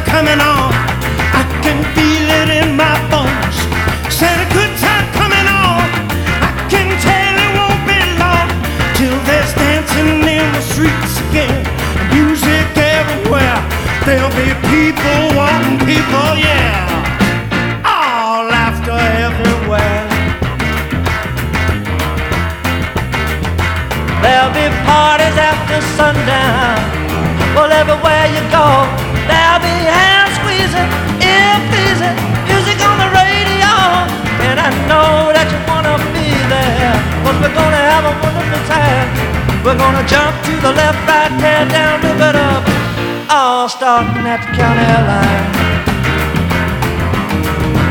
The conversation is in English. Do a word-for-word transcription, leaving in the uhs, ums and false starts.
coming on. I can feel it in my bones. Said a good time coming on. I can tell it won't be long till there's dancing in the streets again. Music everywhere. There'll be people wanting people, yeah. Oh, laughter everywhere. There'll be parties after sundown. Well, everywhere you go, there'll be hands squeezing, ear pleasing, music on the radio. And I know that you wanna be there, 'cause we're gonna have a wonderful time. We're gonna jump to the left, right, tear down, rip it up, all starting at the county line.